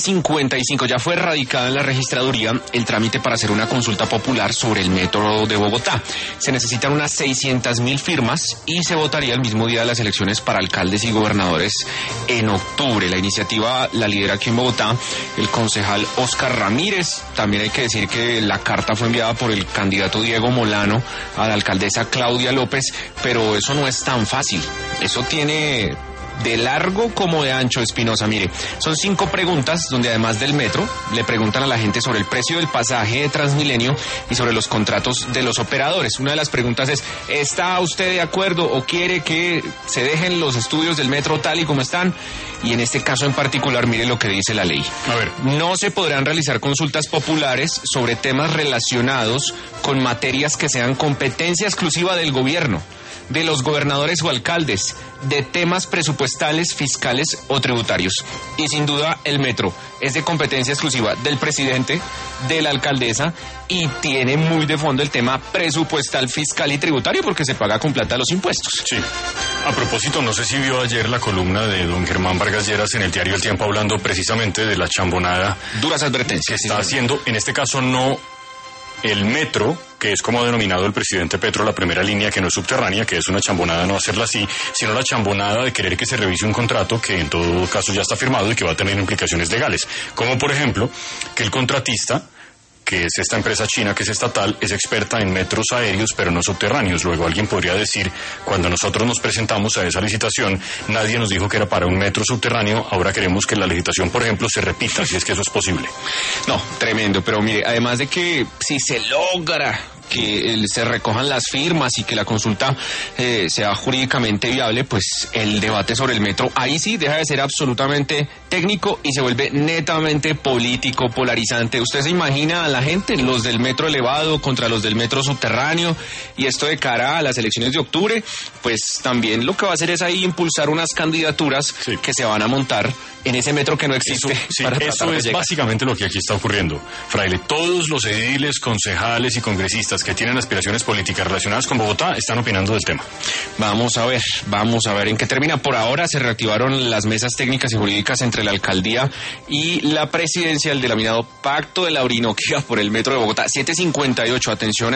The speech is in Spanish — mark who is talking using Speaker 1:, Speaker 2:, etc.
Speaker 1: 55 ya fue radicada en la registraduría el trámite para hacer una consulta popular sobre el metro de Bogotá. Se necesitan unas 600.000 firmas y se votaría el mismo día de las elecciones para alcaldes y gobernadores en octubre. La iniciativa la lidera aquí en Bogotá el concejal Oscar Ramírez. También hay que decir que la carta fue enviada por el candidato Diego Molano a la alcaldesa Claudia López, pero eso no es tan fácil. Eso tiene de largo como de ancho, Espinosa. Mire, son 5 preguntas donde además del metro le preguntan a la gente sobre el precio del pasaje de Transmilenio y sobre los contratos de los operadores. Una de las preguntas es: ¿está usted de acuerdo o quiere que se dejen los estudios del metro tal y como están? Y en este caso en particular, mire lo que dice la ley.
Speaker 2: A ver.
Speaker 1: No se podrán realizar consultas populares sobre temas relacionados con materias que sean competencia exclusiva del gobierno, de los gobernadores o alcaldes, de temas presupuestales, fiscales o tributarios. Y sin duda el metro es de competencia exclusiva del presidente, de la alcaldesa, y tiene muy de fondo el tema presupuestal, fiscal y tributario porque se paga con plata los impuestos.
Speaker 2: Sí. A propósito, no sé si vio ayer la columna de don Germán Vargas Lleras en el diario El Tiempo hablando precisamente de la chambonada.
Speaker 1: Duras advertencias.
Speaker 2: Que está haciendo, en este caso no el metro, que es como ha denominado el presidente Petro la primera línea que no es subterránea, que es una chambonada no hacerla así, sino la chambonada de querer que se revise un contrato que en todo caso ya está firmado y que va a tener implicaciones legales. Como por ejemplo, que el contratista, que es esta empresa china que es estatal, es experta en metros aéreos pero no subterráneos. Luego alguien podría decir, cuando nosotros nos presentamos a esa licitación, nadie nos dijo que era para un metro subterráneo, ahora queremos que la licitación, por ejemplo, se repita, si es que eso es posible.
Speaker 1: No, tremendo, pero mire, además de que si se logra que se recojan las firmas y que la consulta sea jurídicamente viable, pues el debate sobre el metro ahí sí deja de ser absolutamente técnico y se vuelve netamente político, polarizante. ¿Usted se imagina a la gente, los del metro elevado contra los del metro subterráneo? Y esto de cara a las elecciones de octubre, pues también lo que va a hacer es ahí impulsar unas candidaturas que se van a montar en ese metro que no existe.
Speaker 2: Eso es básicamente lo que aquí está ocurriendo, Fraile. Todos los ediles, concejales y congresistas que tienen aspiraciones políticas relacionadas con Bogotá están opinando del tema.
Speaker 1: Vamos a ver en qué termina. Por ahora se reactivaron las mesas técnicas y jurídicas entre la alcaldía y la presidencia del denominado Pacto de la Orinoquía por el metro de Bogotá. 7:58, atención.